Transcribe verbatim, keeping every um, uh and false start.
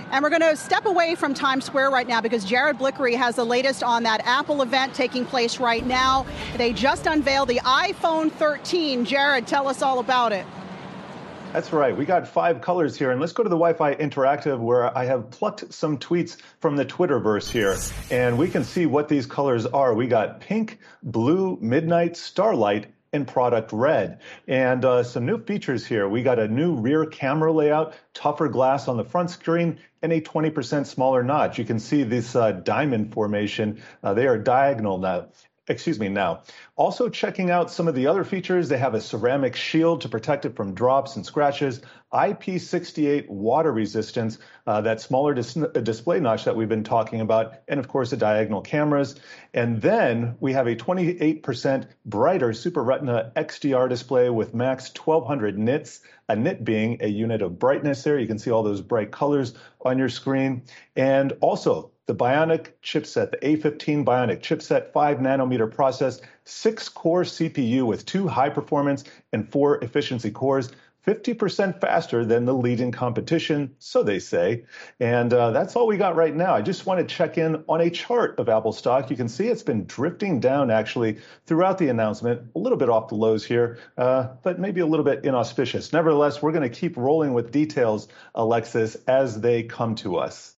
And we're going to step away from Times Square right now because Jared Blickery has the latest on that Apple event taking place right now. They just unveiled the iPhone thirteen. Jared, tell us all about it. That's right. We got five colors here. And let's go to the Wi-Fi Interactive, where I have plucked some tweets from the Twitterverse here. And we can see what these colors are. We got pink, blue, midnight, starlight, and product red. And uh, some new features here. We got a new rear camera layout, tougher glass on the front screen, and a twenty percent smaller notch. You can see this uh, diamond formation. Uh, they are diagonal now. Excuse me now. Also checking out some of the other features, they have a ceramic shield to protect it from drops and scratches, I P sixty-eight water resistance, uh, that smaller dis display notch that we've been talking about, and of course the diagonal cameras. And then we have a twenty-eight percent brighter Super Retina X D R display with max twelve hundred nits, a nit being a unit of brightness there. You can see all those bright colors on your screen. And also the Bionic chipset, the A fifteen Bionic chipset, five nanometer process, six core C P U with two high performance and four efficiency cores, fifty percent faster than the leading competition, so they say. And uh, that's all we got right now. I just want to check in on a chart of Apple stock. You can see it's been drifting down actually throughout the announcement, a little bit off the lows here, uh, but maybe a little bit inauspicious. Nevertheless, we're going to keep rolling with details, Alexis, as they come to us.